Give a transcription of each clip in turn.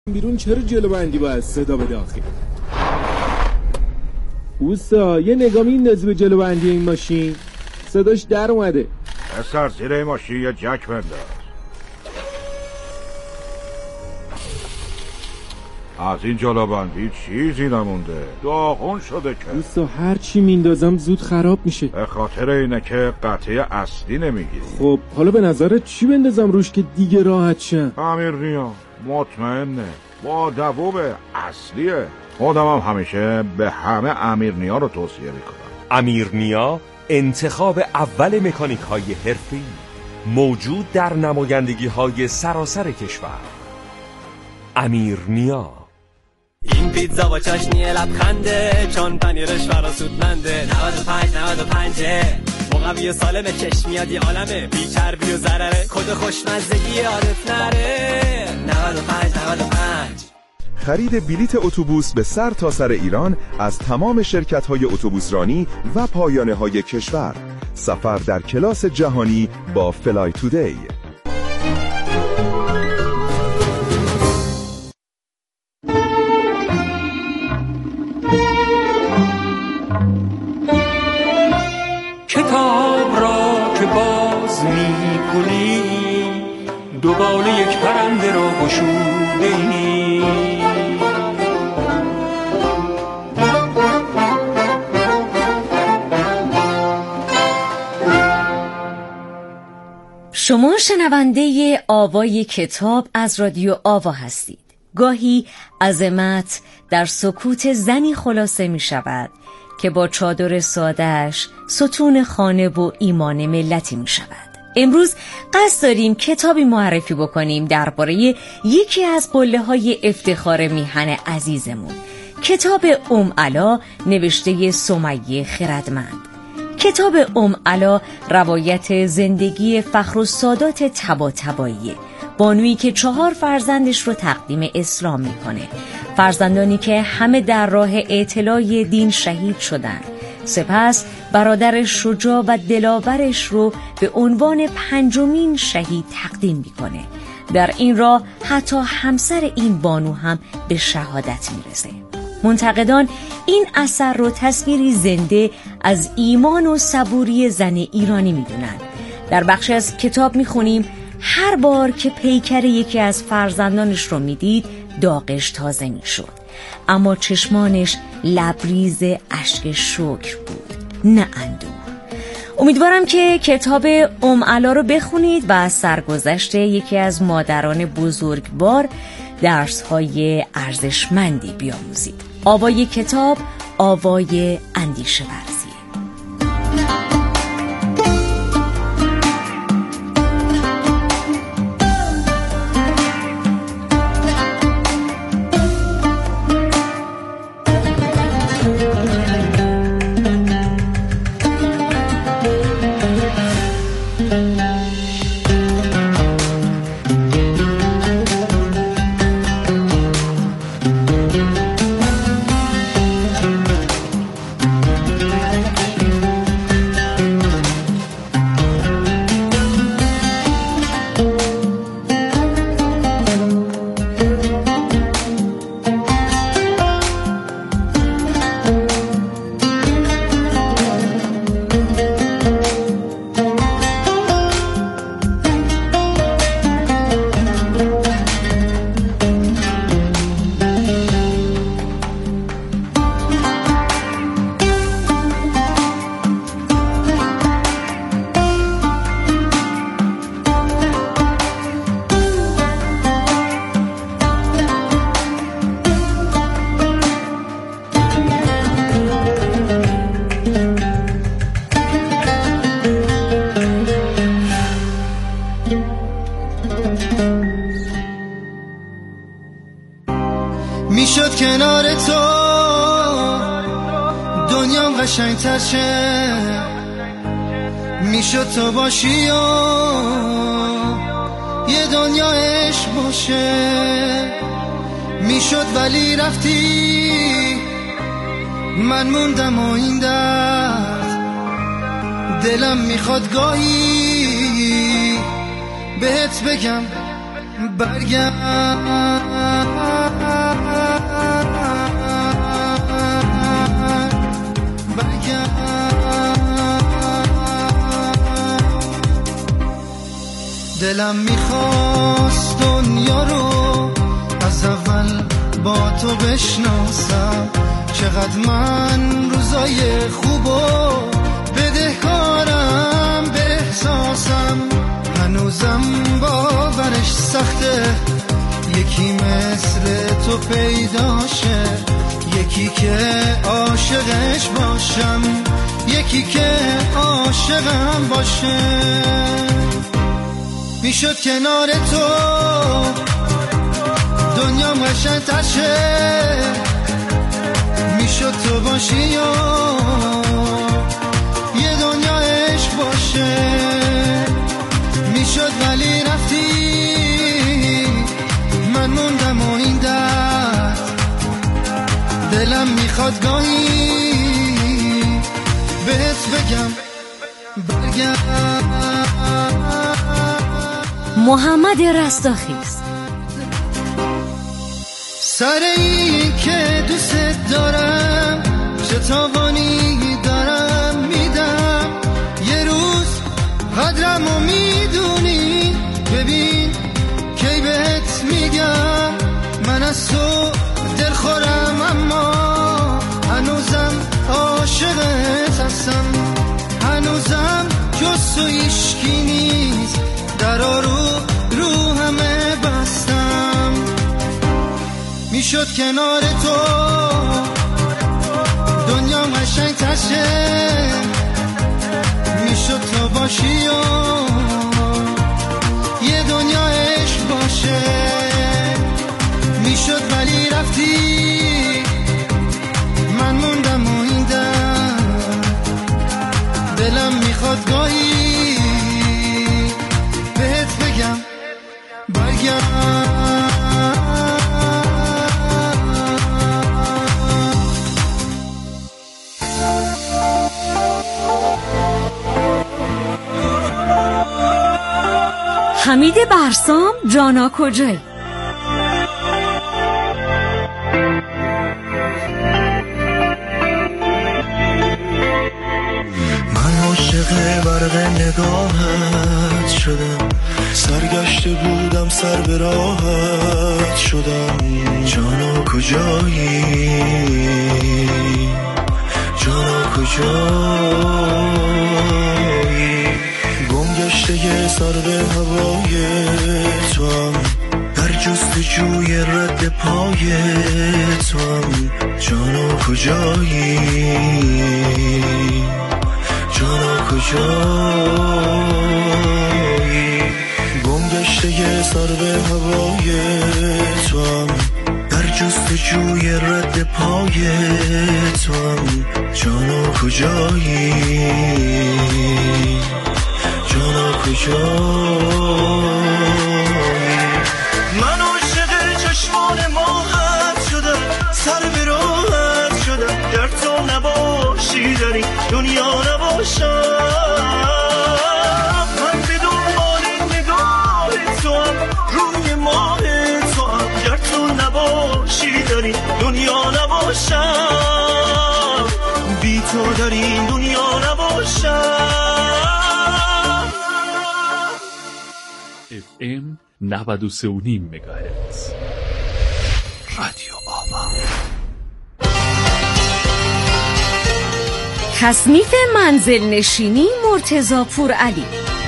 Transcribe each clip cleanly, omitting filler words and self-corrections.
بیرون چرا جلو بندی باید صدا بده آخه؟ اوستا یه نگاه میندازی به جلو بندی این ماشین؟ صداش در اومده. پسر زیر این ماشین یه جک بنداز. از این جلو بندی چیزی نمونده، داغون شده که. اوستا هر چی میندازم زود خراب میشه. به خاطر اینه که قطعه اصلی نمیگیری. خب حالا به نظرت چی بندازم روش که دیگه راحت شم؟ امیرنیا مطمئنه، با دووب اصلیه. خودم هم همیشه به همه امیرنیا رو توصیه میکنم. امیرنیا انتخاب اول مکانیک های حرفه‌ای، موجود در نمایندگی های سراسر کشور. امیرنیا. این پیتزا با چاشنی لبخنده، چون پنیرش فراسودمنده. 95 مقوی و سالم، چشم میاد یه عالمه، بی چربی و ضرره، کد خوشمزگی یادت نره. 95 خرید بلیت اتوبوس به سر تا سر ایران از تمام شرکت‌های اتوبوسرانی و پایانه‌های کشور. سفر در کلاس جهانی با فلای تودی. کتاب را که باز می‌کنی، دوباره یک پرنده را گشوده‌ای. شما شنونده آوای کتاب از رادیو آوا هستید. گاهی عظمت در سکوت زنی خلاصه می شود که با چادر ساده‌اش ستون خانه و ایمان ملتی می شود. امروز قصد داریم کتابی معرفی بکنیم درباره یکی از قله‌های افتخار میهن عزیزمون، کتاب علا نوشته سمیه خردمند. کتاب علا روایت زندگی فخرالسادات طباطباییه، بانویی که 4 فرزندش رو تقدیم اسلام میکنه، فرزندانی که همه در راه اعتلاع دین شهید شدن. سپس برادر شجاع و دلاورش رو به عنوان 5مین شهید تقدیم میکنه. در این راه حتی همسر این بانو هم به شهادت میرسه. منتقدان این اثر رو تصویری زنده از ایمان و صبوری زن ایرانی میدونن. در بخشی از کتاب میخونیم هر بار که پیکر یکی از فرزندانش رو میدید داغش تازه میشد، اما چشمانش لبریز اشک شکر بود، نه اندوه. امیدوارم که کتاب علا رو بخونید و از سرگذشت یکی از مادران بزرگوار درس‌های ارزشمندی بیاموزید. آوای کتاب، آوای اندیشه ورزی. میشد کنار تو دنیام قشنگ‌تر شه، میشد تو باشی و یه دنیا عشق باشه، میشد ولی رفتی، من موندم و این درد دلم میخواد گاهی بهت بگم دلم میخواست دنیا رو از اول با تو بشناسم، چقدر من روزای خوبو بدهکارم به احساسم، هنوزم باورش سخته یکی مثل تو پیداشه، یکی که عاشقش باشم، یکی که عاشقم باشه. میشد کنار تو دنیا قشنگ‌تر شه، میشد تو باشی و یه دنیا عشق باشه، میشد ولی رفتی من موندم و این درد دلم میخواد گاهی بهت بگم برگرد. محمد رستاخی است. سر این که دوست دارم چه تاوانی دارم میدم، یه روز قدرمو میدونی، ببین کی بهت میگم من از تو دلخورم، اما هنوزم عاشقت هستم، هنوزم جز تو هیچکی نیست، درا رو همه بستم. میشد کنار تو دنیا قشنگ‌تر شه، میشد تو باشی و یه دنیا عشق باشه، میشد ولی رفتی من موندم و این دلم میخواد گاهی بهت بگم برگرد. حمید برسام، جانا کجایی؟ من عاشق برق نگاهت شدم، سرگشته بودم سر به راحت شدم، جانا کجایی، جانا کجایی، گم گشته یه سر به هوای تو هم، در جستجوی رد پای تو هم، جانا کجایی، جانا کجایی، گم گشته یه سر به هوای تو هم، در جستجوی رد پای تو هم، جانا کجایی، جانا کجایی. من عاشق چشمان ماهت شدم، سر به راحت شدم، گر تو نباشی در این دنیا نباشم، من به دنبال نگاه تو هم، روی ماه تو هم، گر تو نباشی در این دنیا نباشم، بی تو در این دنیا نباشم. FM 93.5 مگاهرتز رادیو آوا. تصنیف منزل نشینی مرتضی پورعلی.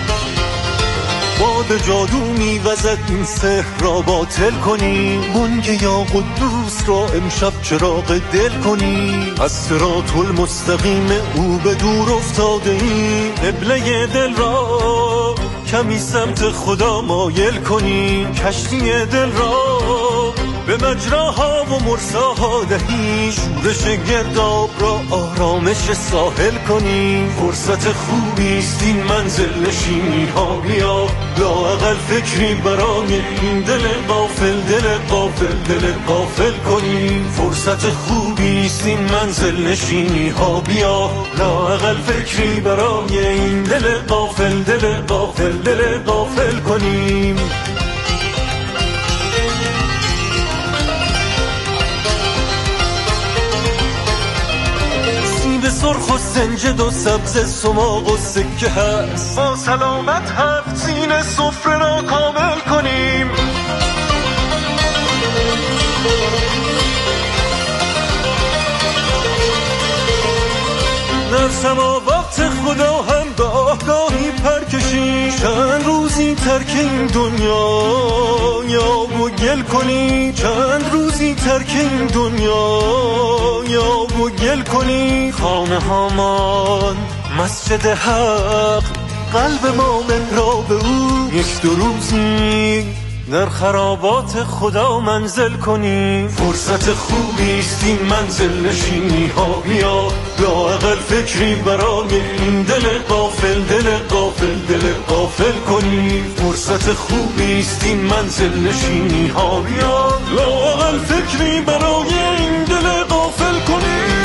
باد جادو میوزد این سحر را باطل کنی، بانگ یا قدوس را امشب چراغ دل کنی، از صراط المستقیم او به دور افتاده ای، قبله دل را کمی سمت خدا مایل کنی، کشتی دل را به مجراها و مرساها دهی، شورش گرداب را آرامش ساحل کنی، فرصت خوبی است این منزل نشینی ها، بیا لااقل فکری برای این دل غافل، دل غافل، دل غافل کنی، فرصت خوبی است این منزل نشینی ها، بیا لااقل فکری برای این دل غافل، دل غافل، دل غافل کنیم. زنجد و سبز سماق و سکه هست با سلامت 7 سین سفره را کامل کنیم. در سماوات خدا هم به آگاهی پرکشیم، چند روزی ترک این دنیا یا و گل کنیم، چند روزی ترک این دنیا یا و گل کنیم. خانه هامان مسجد حق، قلب ما محراب او، 1-2 روزی در خرابات خدا منزل کنیم. فرصت خوبی است این منزل نشینی ها، بیا لااقل فکری برای این دل غافل، دل غافل، دل غافل کنیم. فرصت خوبی است این منزل نشینی ها، بیا لااقل فکری برای این دل غافل کنیم.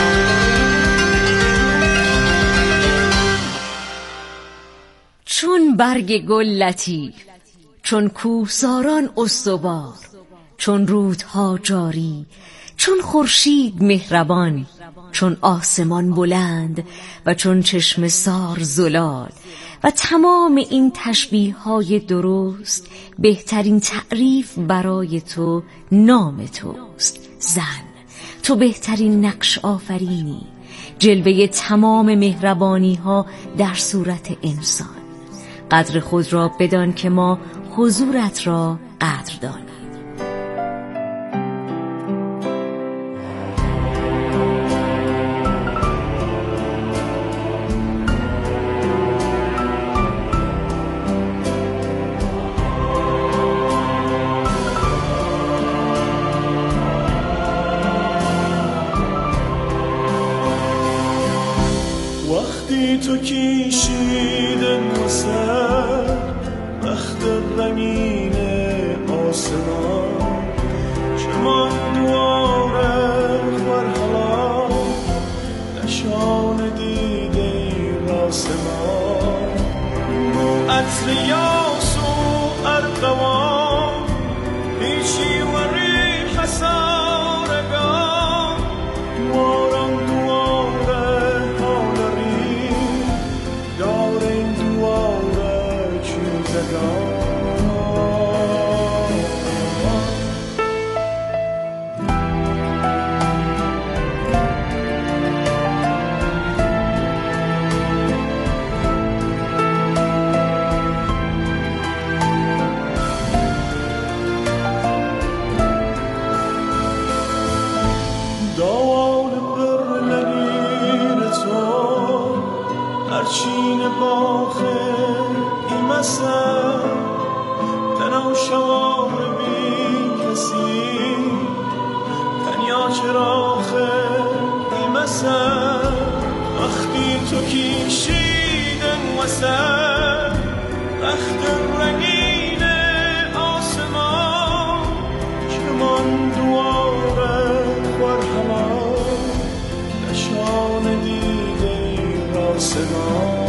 چون برگ گل لطیف، چون کوهساران استوار، چون رودها جاری، چون خورشید مهربان، چون آسمان بلند و چون چشمه سار زلال و تمام این تشبیه های درست، بهترین تعریف برای تو نام توست. زن، تو بهترین نقش آفرینی، جلوه تمام مهربانی ها در صورت انسان. قدر خود را بدان که ما حضورت را قدر دانیم. وقتی تو کشیده مسر بخت رنگین آسمان، چمان دواره ورحلا نشان دیده راسمان. عطر یاس و ارقوان پیشی و ریح سارگان، دوارم دواره حالری دار این دواره چیزگان. داوان بر نگیر تو هرچین باخر این مسر، تنم شوار بی کسی تنیا چرا خیر این مسر. وقتی تو کشیدن وسر بخت رنگین آسمان، چمان دواره ورحلا نشان دیده راسمان.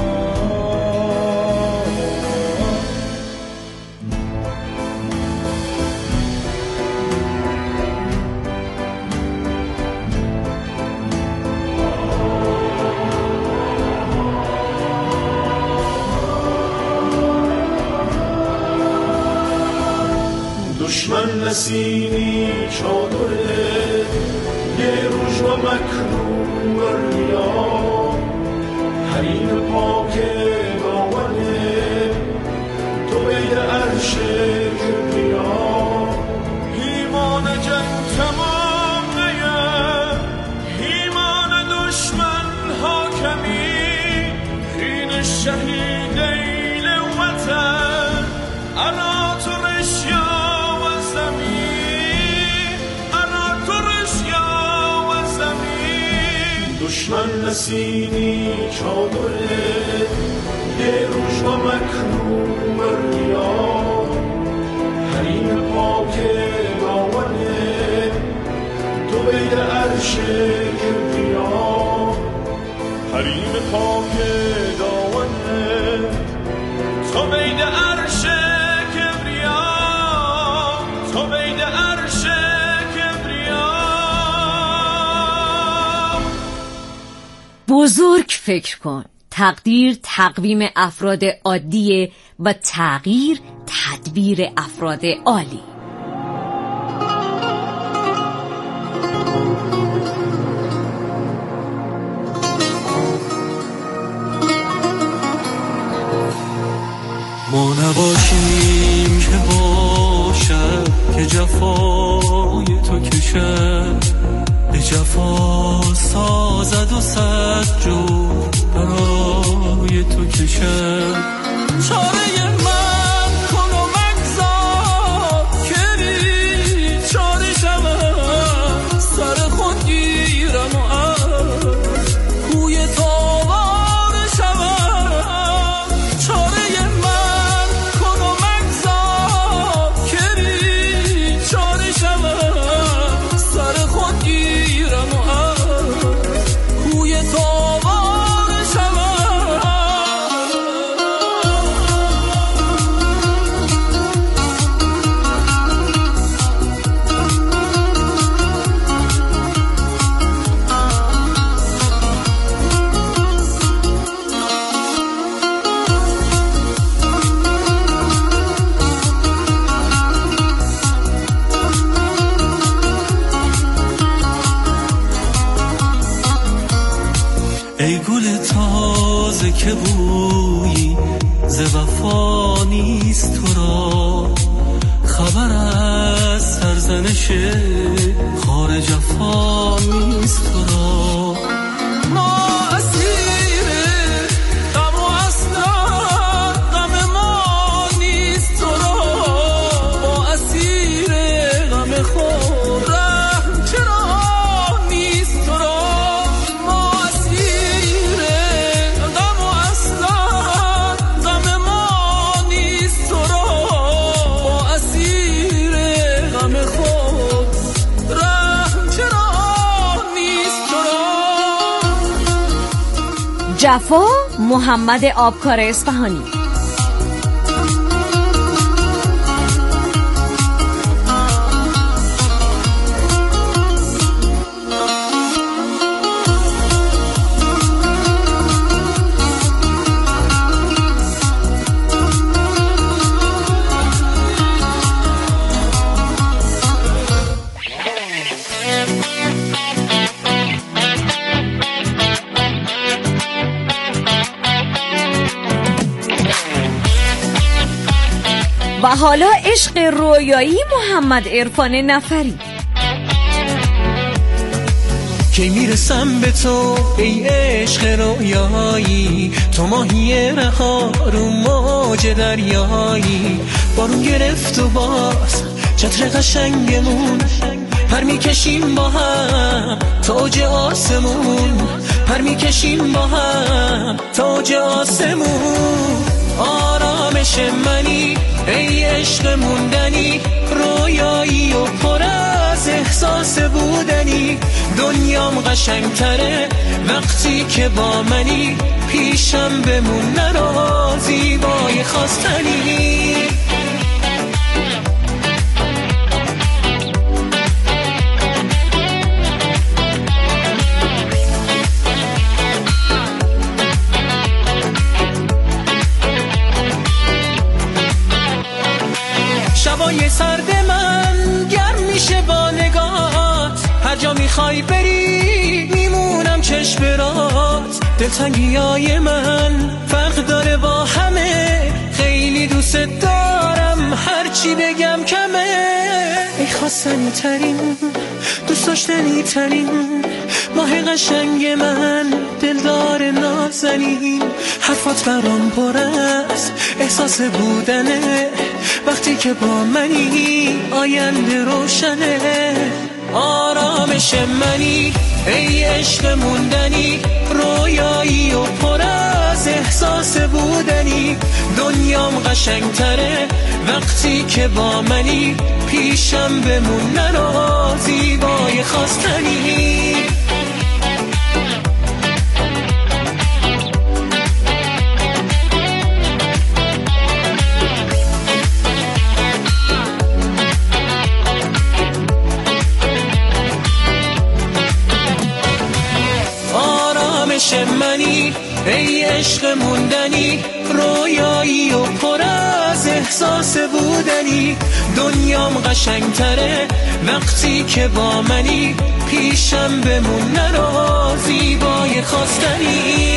دشمن نسینی چادره یه روش و مکروه ریا، حریم پاک گاونه تو بید عرش کبریا. ایمان جنگ تمام نیه، ایمان دشمن حاکمی، این شهید ایل وطن انا تو رشیا و زمین، انا تو رشیا و زمین. دشمن نسینی چادره یه روش و مکروه ریا، حریم پاک گاونه تو بید عرش کبریا. حریم پاک گاونه تو بید عرش کبریا، تو بید عرش کبریا. بزرگ فکر کن، تقدیر تقویم افراد عادیه و تغییر تدبیر افراد عالی. ما نباشیم که باشد که جفای تو کشد، به جفا سازد و صد جور برای تو کشد. چاره من کن و مگذار که بی چاره شود، سر خود گیرم و کوی تاوار شود. چاره من کن و مگذار که بی چاره شود، سر خود گیرم و کوی تاوار شود. ای گل تازه که بویی ز وفا نیست تو را، خبر از سرزنش خار جفا نیست تو را. ما اسیر غم و اصلا غم ما نیست تو را، ما اسیر غم خود رحم چرا نیست تو را. جفا محمد آبکار اصفهانی. و حالا عشق رویایی محمد عرفان نفری. کی میرسم به تو ای عشق رویایی، تو ماهی رها رو موج دریایی. بارون گرفت و باز چتر قشنگمون، پر میکشیم با هم تاج آسمون، پر میکشیم با هم تاج آسمون. آرامش منی ای عشق موندنی، رویایی و پر از احساس بودنی. دنیام قشنگتره وقتی که با منی، پیشم بمون نرو زیبای خواستنی. شبای سرد من گرم میشه با نگات، هر جا میخوای بری میمونم چشم برات. دلتنگیای من فرق داره با همه، خیلی دوست دارم هرچی بگم کمه. ای خواستنی ترین دوست داشتنی ترین ماه قشنگ من، دلدار نازنین. حرفات برام پر از احساس بودنه، وقتی که با منی آینده روشنه. آرامش منی ای عشق موندنی، رویایی و پر از احساس بودنی. دنیام قشنگتره وقتی که با منی، پیشم بمون نرو زیبای خواستنی. آرامش منی ای عشق موندنی، رویایی و پر از احساس بودنی. دنیام قشنگتره وقتی که با منی، پیشم بمون نرو زیبای خواستنی.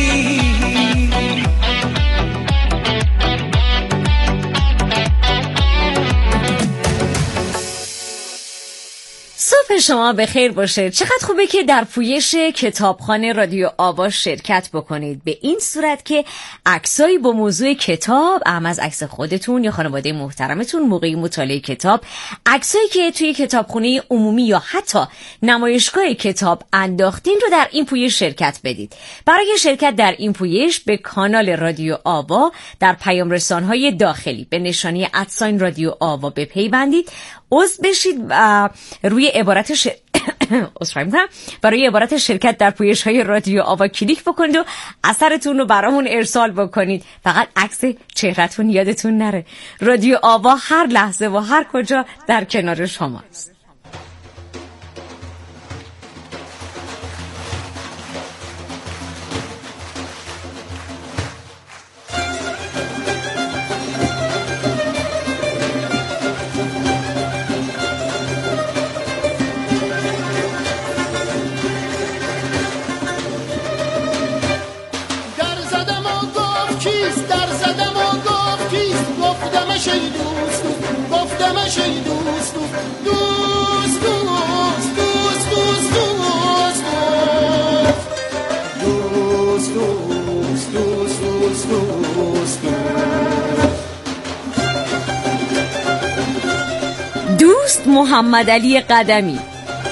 صبح شما بخیر باشه. چقدر خوبه که در پویش کتابخانه رادیو آوا شرکت بکنید، به این صورت که عکسایی با موضوع کتاب، اما از عکس خودتون یا خانواده محترمتون موقع مطالعه کتاب، عکسایی که توی کتابخونه عمومی یا حتی نمایشگاه کتاب انداختین رو در این پویش شرکت بدید. برای شرکت در این پویش به کانال رادیو آوا در پیام رسان‌های داخلی به نشانی @رادیو آوا بپیوندید، عضو بشید و روی برای عبارت شرکت در پویش‌های رادیو آوا کلیک بکنید و اثرتون رو برامون ارسال بکنید. فقط عکس چهره‌تون یادتون نره. رادیو آوا هر لحظه و هر کجا در کنار شماست. دوست محمد علی قدمی.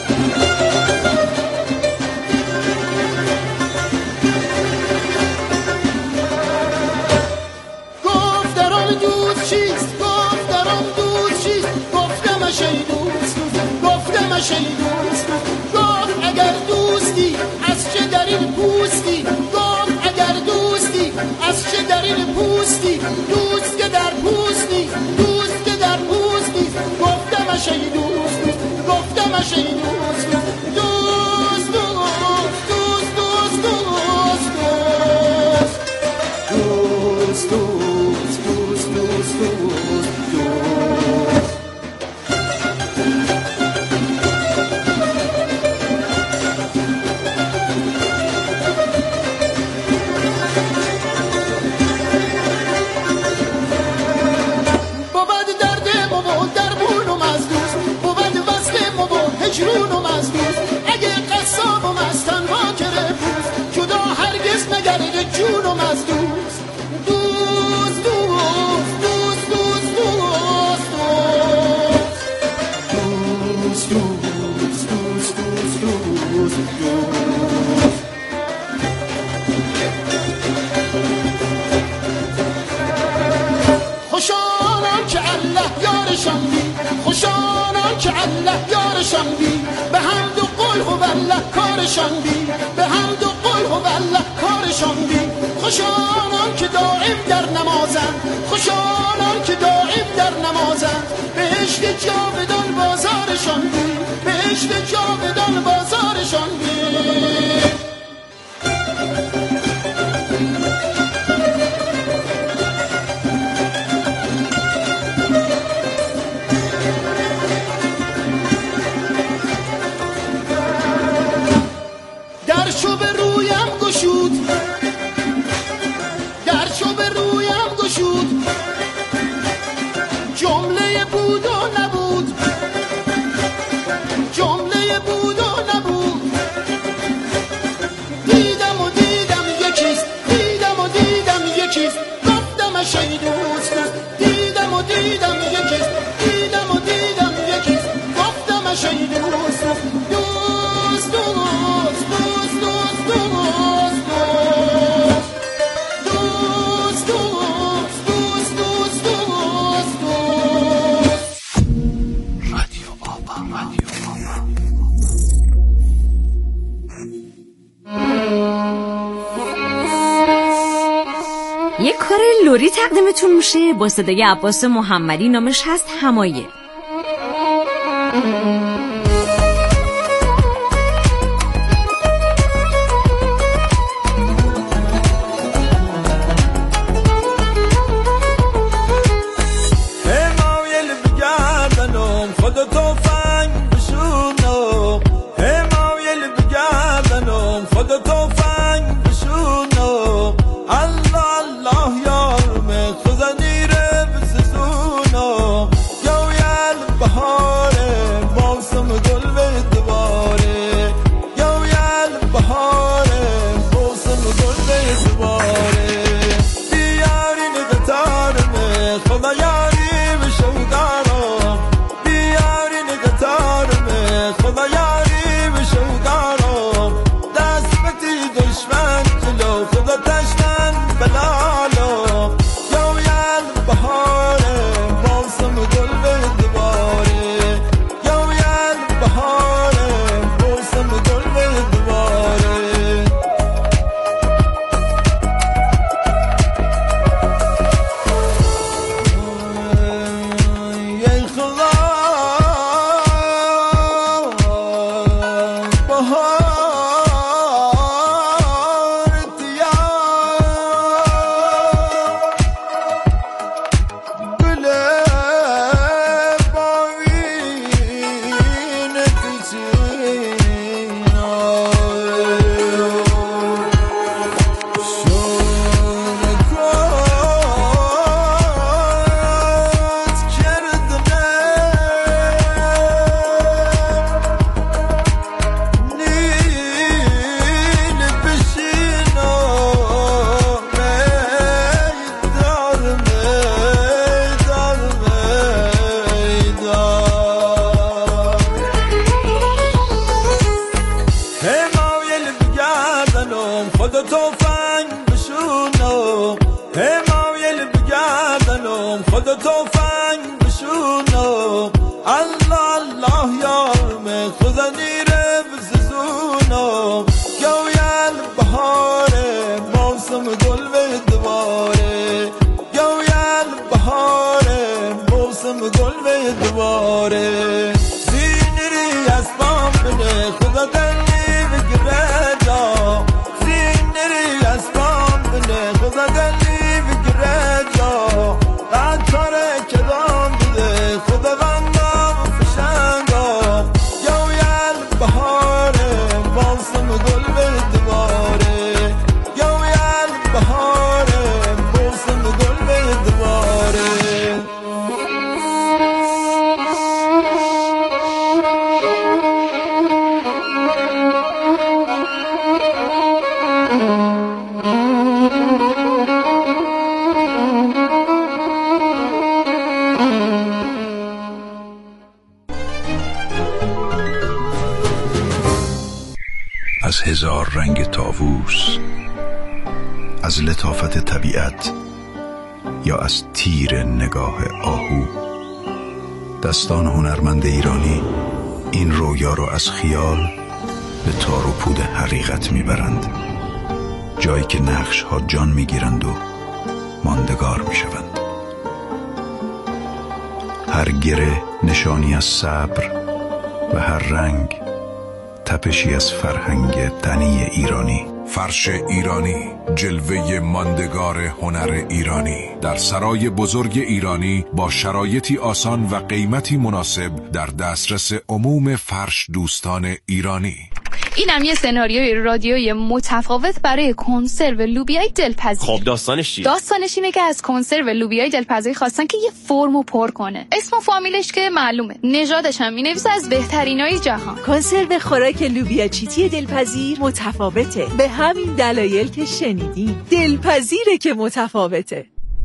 یک کار لوری تقدیمتون میشه با صدای عباس محمدی، نامش هست همایه. خدا نیره بززونا گویل بهاره موسم گل به دواره گویل بهاره موسم گل به دواره زینری از پام بده خدا دلی بگیره جا زینری از پام بده خدا دلی بگیره جا قطاره که دام بده خدا بندم فشنگا گویل بهاره موسم گل به دواره گویل بهاره موسم گل به دواره از هزار رنگ طاووس، از لطافت طبیعت یا از تیر نگاه آهو، دستان هنرمند ایرانی این رویا رو از خیال به تار و پود حقیقت میبرند، جایی که نقش ها جان میگیرند و ماندگار میشوند. هر گره نشانی از صبر و هر رنگ تپشی از فرهنگ غنی ایرانی. فرش ایرانی، جلوه ماندگار هنر ایرانی، در سرای بزرگ ایرانی با شرایطی آسان و قیمتی مناسب در دسترس عموم فرش دوستان ایرانی. اینم یه سناریوی رادیویی متفاوت برای کنسرو لوبیای دلپذیر. خب داستانش چیه؟ داستانش اینه که از کنسرو لوبیای دلپذیر خواستن که یه فرمو پر کنه. اسم و فامیلش که معلومه، نژادش هم می‌نویسه از بهترینای جهان. کنسرو خوراک لوبیا چیتی دلپذیر متفاوته، به همین دلایل که شنیدین. دلپذیره که متفاوته.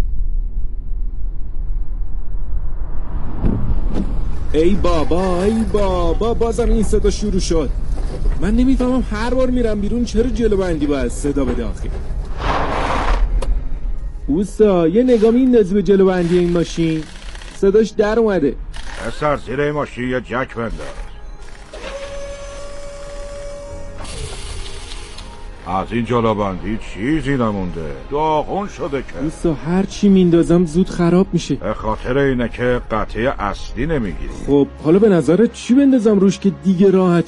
ای بابا بازم این صدا شروع شد. من نمیفهمم هر بار میرم بیرون چرا جلو بندی باید صدا بده آخه. اوستا یه نگاه میندازی به جلو بندی این ماشین، صداش در اومده. پسر زیر این ماشین یه جک بنداز. از این جلو بندی چیزی نمونده، داغون شده که. اوستا هر چی میندازم زود خراب میشه. به خاطر اینه که قطعه اصلی نمیگیری. خب حالا به نظرت چی بندازم روش که دیگه راحت